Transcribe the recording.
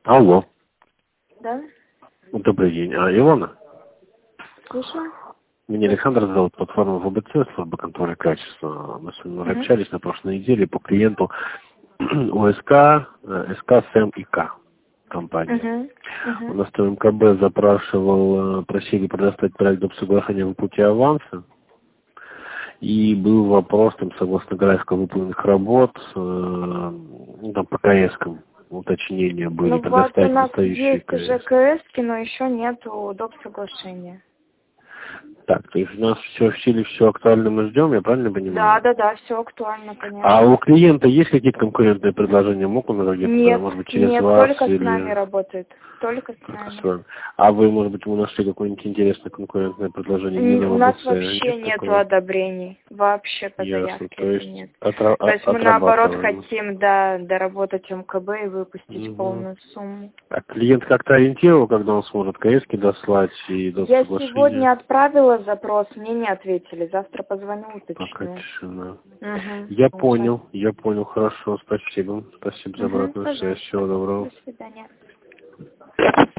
Алло. Да? Добрый день. Илона? Слушаю. Меня Александр зовут, платформа ВБЦ, служба контроля качества. Мы с вами уже общались на прошлой неделе по клиенту ОСК, СК, СЭМ и К компания. У нас ТМКБ запрашивал, просили предоставить проект доп. Соглашения в пути аванса. И был вопрос, там, согласно графику выполненных работ, там, по КС-кам уточнения были, Ну вот у предоставить нас настоящие есть уже КС. КС, но еще нету доп. Соглашения. Так, то есть у нас все в силе, все актуально мы ждем, я правильно понимаю? Да, все актуально, конечно. А у клиента есть какие-то конкурентные предложения? Мог он где-то, Нет, может быть, через нет, вас только с нами или работает. Только с только с нами. вами? А вы, может быть, вы нашли какое-нибудь интересное конкурентное предложение не на У нас ВБЦ? вообще Нет нету такого? одобрений. Вообще по Ясно. заявке То это есть нет. То есть мы наоборот отрабатываем. хотим, да, доработать МКБ и выпустить Угу. полную сумму. А клиент как-то ориентировал, когда он сможет КС-ки дослать и до Я соглашения? сегодня отправила запрос, мне не ответили. Завтра позвоню, Пока уточню. тишина. Я Ужасно. понял, хорошо, спасибо. Спасибо за обратную связь, Пожалуйста. всего доброго. До свидания.